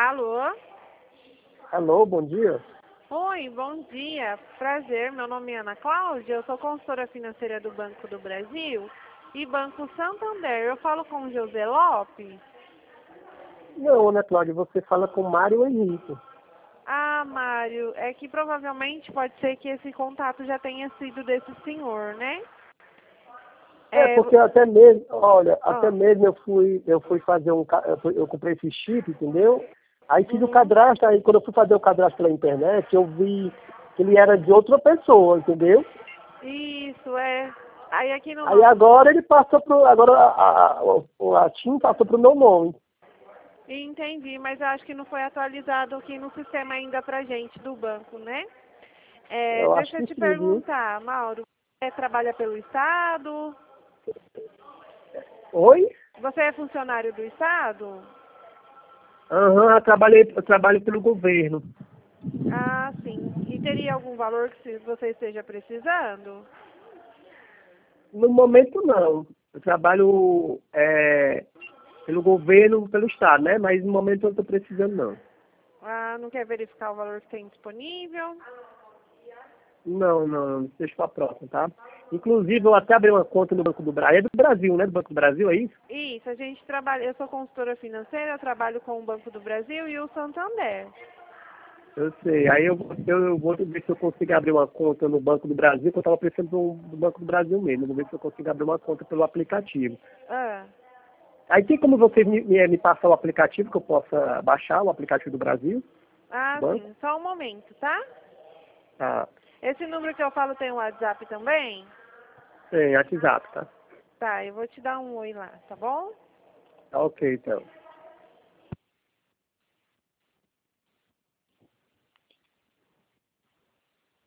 Alô? Alô, bom dia. Oi, bom dia. Prazer, meu nome é Ana Cláudia, eu sou consultora financeira do Banco do Brasil e Banco Santander. Eu falo com o José Lopes? Não, Ana Cláudia, você fala com Mário Henrique. Ah, Mário, é que provavelmente pode ser que esse contato já tenha sido desse senhor, né? Porque até mesmo, olha, até ó, mesmo eu fui fazer eu comprei esse chip, entendeu? Aí fiz o uhum, cadastro, aí quando eu fui fazer o cadastro pela internet, eu vi que ele era de outra pessoa, entendeu? isso, é. Aí aqui no Aí nosso... agora ele passou agora a TIM passou pro meu nome. Entendi, mas eu acho que não foi atualizado aqui no sistema ainda pra gente do banco, né? Eu acho Deixa eu que te sim, viu? perguntar, Mauro, você trabalha pelo Estado? Oi? Você é funcionário do Estado? Aham, eu trabalho pelo governo. Ah, sim. E teria algum valor que você esteja precisando? No momento não. Eu trabalho pelo governo, pelo Estado, né? Mas no momento eu não estou precisando não. Ah, não quer verificar o valor que tem disponível? Não, deixa para próxima, tá? Inclusive, eu até abri uma conta no Banco do Brasil. É do Brasil, né? Do Banco do Brasil, é isso? Isso, a gente trabalha, eu sou consultora financeira, eu trabalho com o Banco do Brasil e o Santander. Eu sei. Aí eu vou ver se eu consigo abrir uma conta no Banco do Brasil, que eu estava precisando do Banco do Brasil mesmo. Eu vou ver se eu consigo abrir uma conta pelo aplicativo. Ah, Aí tem como você me passar o aplicativo, que eu possa baixar o aplicativo do Brasil, do banco? sim, só um momento, tá? Tá. Esse número que eu falo tem um WhatsApp também? Tem, WhatsApp, tá? Tá, eu vou te dar um oi lá, tá bom? Tá ok, então.